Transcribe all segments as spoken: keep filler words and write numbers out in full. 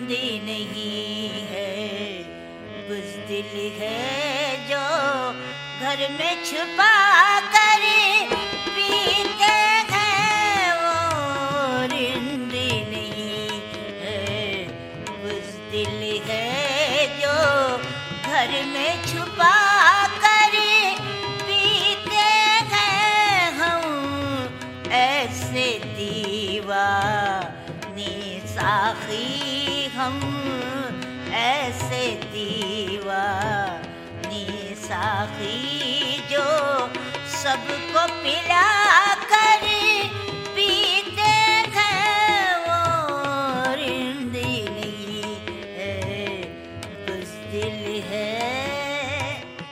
रिंदी नहीं है, बुज़दिल है जो घर में छुपा कर पीते हैं, वो रिंदी नहीं है, बुज़दिल है जो घर में छुपा कर पीते हैं हम। ऐसे दीवानी साखी हम, ऐसे दीवानी साखी जो सबको पिला कर पीते हैं, वो रिंदी नहीं है, बुज़दिल है।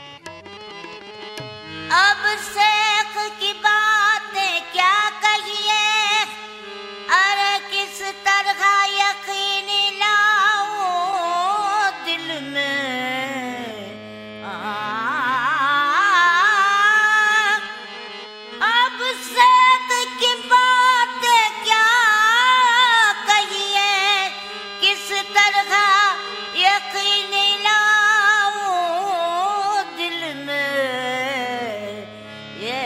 अब शेख की बातें क्या कहिए, अरे किस तरह यकीन लाऊं दिल में। आ, अब शेख की बातें क्या कहिए, किस तरह यकीन लाऊं दिल में। ये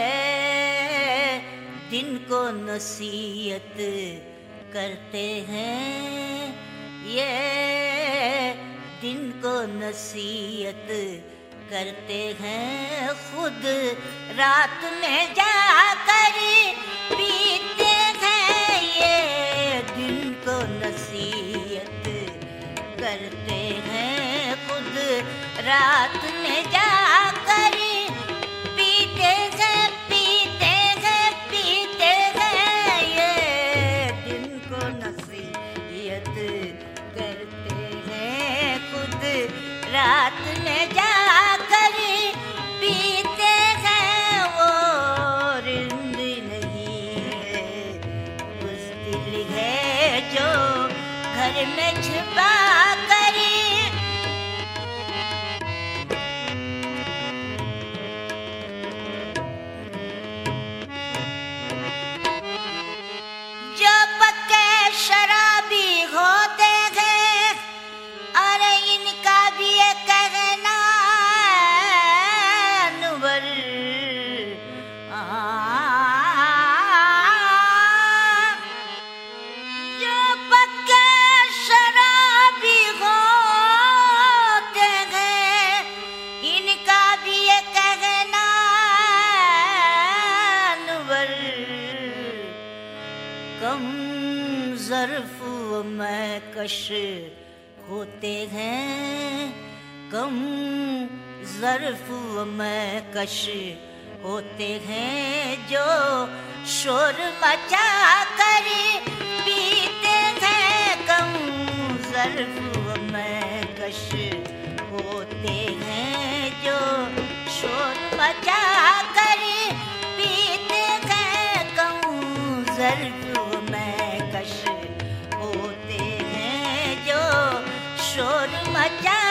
दिन को नसीहत करते हैं, ये दिन को नसीहत करते हैं, खुद रात में जाकर पीते हैं। ये दिन को नसीहत करते हैं, खुद रात में जाकर पीते हैं, पीते हैं, पीते हैं। ये दिन को नसीहत करते हैं, खुद रात में जाकर पीते हैं, वो रिंदी नहीं है, बुज़दिल है जो घर में छुपा कर जो पक्के शराबी होते हैं, अरे इनका भी ये कहना अनवर। जो पक्के शराबी होते हैं, इनका भी ये कहना अनवर। कम ज़र्फ़ व महकश होते हैं, कम ज़र्फ़ व महकश होते हैं, जो शोर मचा कर पीते हैं। कम ज़र्फ़ व महकश होते हैं, जो शोर मचा कर पीते हैं। कम ज़र्फ़ व महकश होते हैं, जो शोर मचा